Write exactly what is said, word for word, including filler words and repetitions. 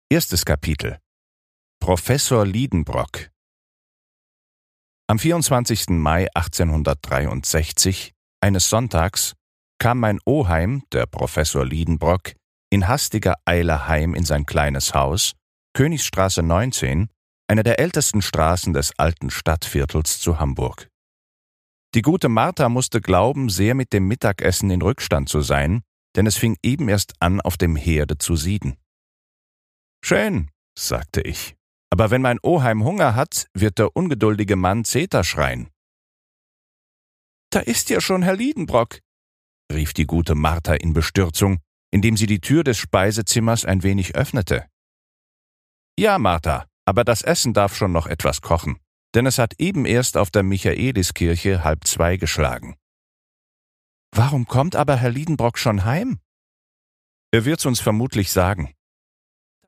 Erstes Kapitel. Professor Liedenbrock. Am vierundzwanzigsten Mai achtzehnhundertdreiundsechzig, eines Sonntags, kam mein Oheim, der Professor Liedenbrock, in hastiger Eile heim in sein kleines Haus, Königsstraße neunzehn, eine der ältesten Straßen des alten Stadtviertels zu Hamburg. Die gute Martha musste glauben, sehr mit dem Mittagessen in Rückstand zu sein, denn es fing eben erst an, auf dem Herde zu sieden. »Schön«, sagte ich, »aber wenn mein Oheim Hunger hat, wird der ungeduldige Mann Zeter schreien.« »Da ist ja schon Herr Liedenbrock«, rief die gute Martha in Bestürzung, indem sie die Tür des Speisezimmers ein wenig öffnete. »Ja, Martha, aber das Essen darf schon noch etwas kochen, denn es hat eben erst auf der Michaeliskirche halb zwei geschlagen.« »Warum kommt aber Herr Liedenbrock schon heim?« »Er wird's uns vermutlich sagen.